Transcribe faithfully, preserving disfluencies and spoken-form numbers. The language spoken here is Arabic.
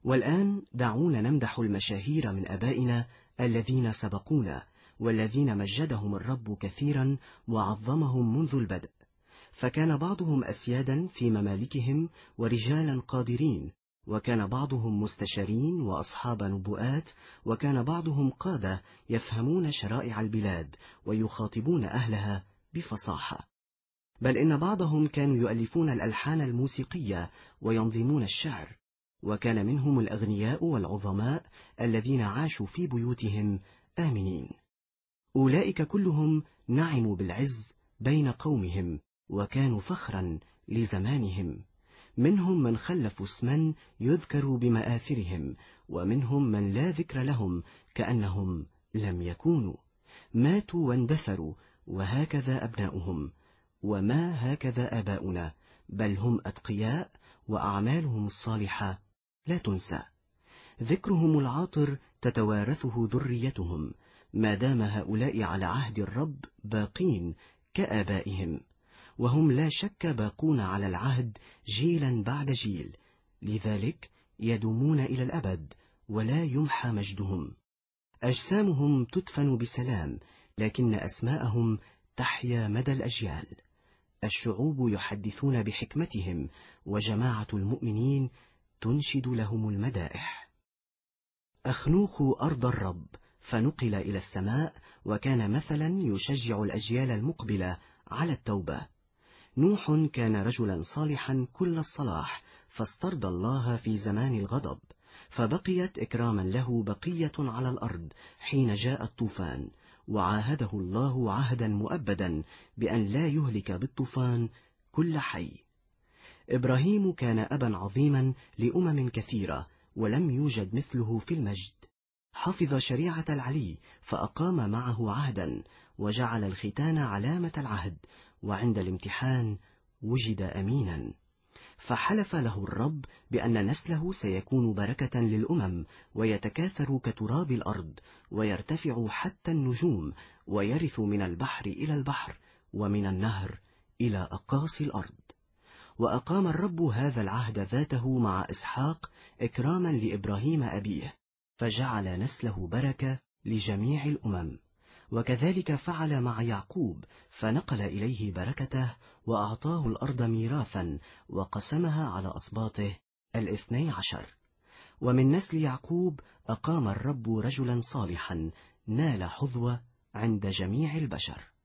والآن دعونا نمدح المشاهير من أبائنا الذين سبقونا، والذين مجدهم الرب كثيرا وعظمهم منذ البدء. فكان بعضهم أسيادا في ممالكهم ورجالا قادرين، وكان بعضهم مستشارين وأصحاب نبوءات، وكان بعضهم قادة يفهمون شرائع البلاد ويخاطبون أهلها بفصاحة. بل إن بعضهم كانوا يؤلفون الألحان الموسيقية وينظمون الشعر، وكان منهم الأغنياء والعظماء الذين عاشوا في بيوتهم آمنين. أولئك كلهم نعموا بالعز بين قومهم، وكانوا فخرا لزمانهم. منهم من خلفوا اسما يذكر بمآثرهم، ومنهم من لا ذكر لهم كأنهم لم يكونوا. ماتوا واندثروا، وهكذا أبناؤهم. وما هكذا آباؤنا، بل هم أتقياء، وأعمالهم الصالحة لا تنسى. ذكرهم العاطر تتوارثه ذريتهم، ما دام هؤلاء على عهد الرب باقين كآبائهم، وهم لا شك باقون على العهد جيلا بعد جيل، لذلك يدومون إلى الأبد ولا يمحى مجدهم. أجسامهم تدفن بسلام، لكن أسماءهم تحيا مدى الأجيال. الشعوب يحدثون بحكمتهم، وجماعة المؤمنين تنشد لهم المدائح. أخنوخ أرض الرب، فنقل إلى السماء، وكان مثلا يشجع الأجيال المقبلة على التوبة. نوح كان رجلا صالحا كل الصلاح، فاسترضى الله في زمان الغضب، فبقيت إكراما له بقية على الأرض حين جاء الطوفان، وعاهده الله عهدا مؤبدا بأن لا يهلك بالطوفان كل حي. إبراهيم كان أبا عظيما لأمم كثيرة، ولم يوجد مثله في المجد. حفظ شريعة العلي، فأقام معه عهدا، وجعل الختان علامة العهد، وعند الامتحان وجد أمينا. فحلف له الرب بأن نسله سيكون بركة للأمم، ويتكاثر كتراب الأرض، ويرتفع حتى النجوم، ويرث من البحر إلى البحر، ومن النهر إلى أقاصي الأرض. وأقام الرب هذا العهد ذاته مع إسحاق إكراما لإبراهيم أبيه، فجعل نسله بركة لجميع الأمم. وكذلك فعل مع يعقوب، فنقل إليه بركته، وأعطاه الأرض ميراثا، وقسمها على أصباطه الاثني عشر. ومن نسل يعقوب أقام الرب رجلا صالحا، نال حظوة عند جميع البشر.